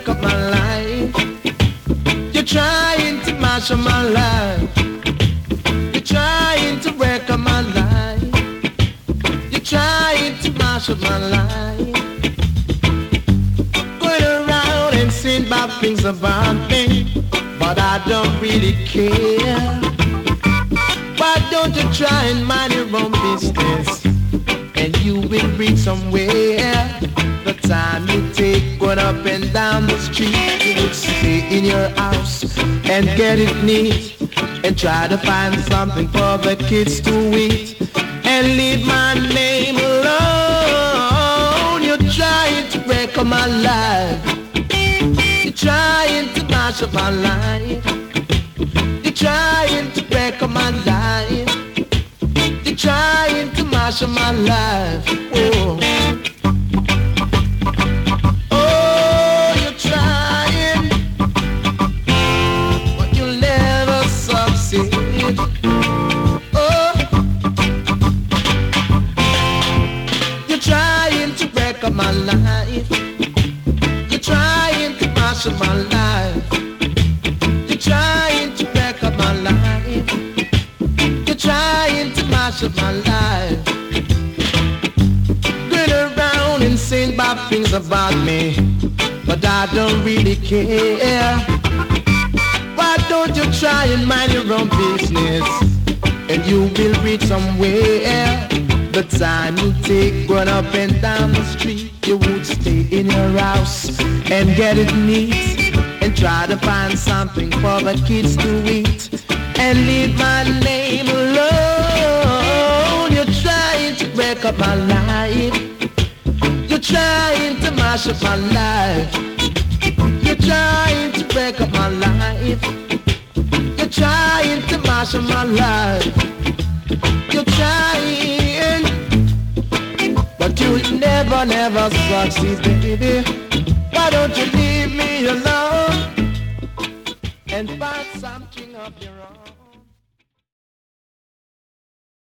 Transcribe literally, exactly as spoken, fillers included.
break up my life. You're trying to mash up my life. You're trying to break up my life. You're trying to mash up my life. Going around and saying bad things about me, but I don't really care. Why don't you try and mind your own business, and you will reach somewhere. The time you take going up and down the street, you would stay in your house and get it neat, and try to find something for the kids to eat, and leave my name alone. You're trying to break up my life. You're trying to mash up my life. You're trying to break up my life. You're trying to mash up my life. Oh. Oh, you're trying, but you'll never succeed. Oh, you're trying to break up my life. You're trying to mash up my life. You're trying to break up my life. You're trying to mash up my life. Going around and saying bad things about me, but I don't really care. Why don't you try and mind your own business, and you will reach somewhere. The time you take going up and down the street, you would stay in your house and get it neat, and try to find something for the kids to eat, and leave my name alone. You're trying to break up my life. You're trying to mash up my life. You're trying to break up my life. You're trying to mash up my life. You're trying, but you'll never, never succeed, baby. Why don't you